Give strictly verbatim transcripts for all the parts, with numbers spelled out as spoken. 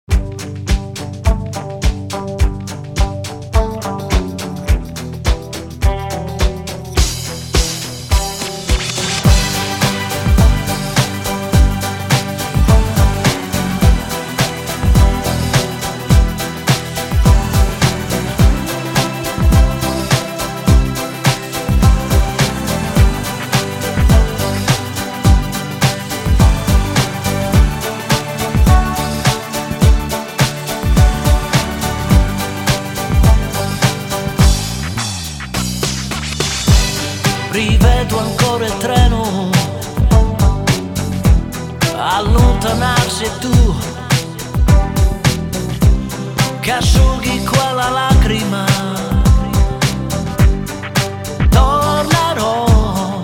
Rivedo ancora il treno allontanarsi e tu che asciughi quella lacrima. Tornerò,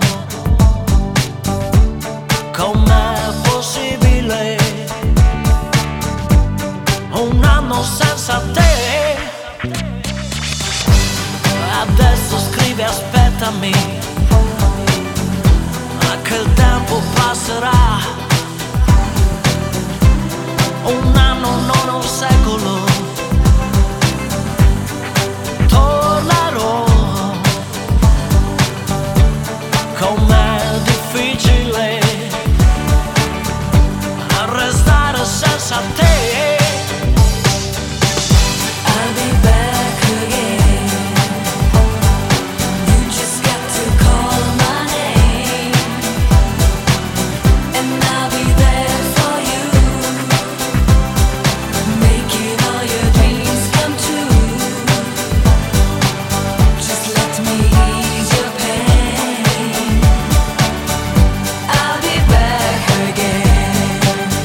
com'è possibile un anno senza te? Adesso scrivi aspettami, che il tempo passerà, un anno non un secolo. Tornerò, com'è difficile restare senza te. I'll be back again. You just got to call my name, and I'll be there for you, making all your dreams come true. Just let me ease your pain. I'll be back again.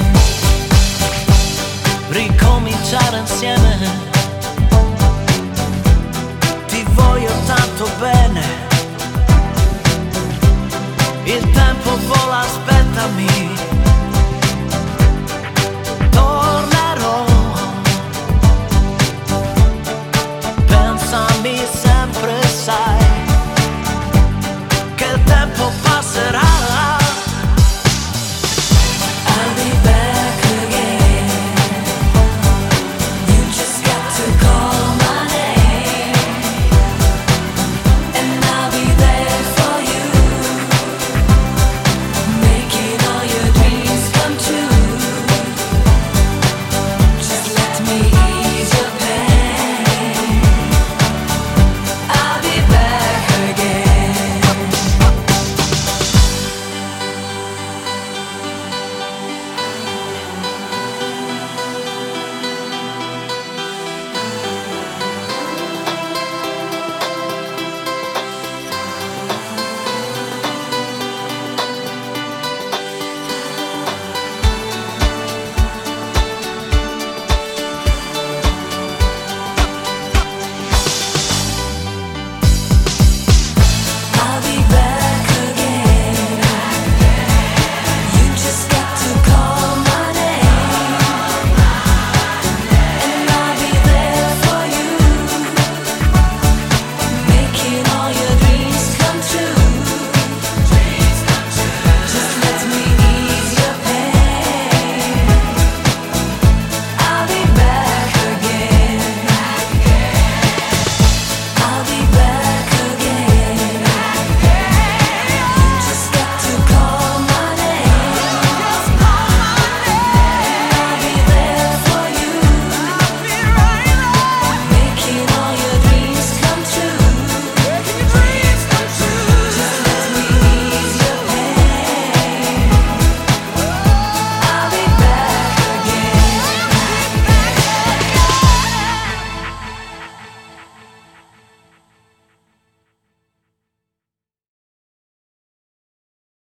Ricominciare insieme, ti voglio tanto bene. Il tempo vola, aspettami.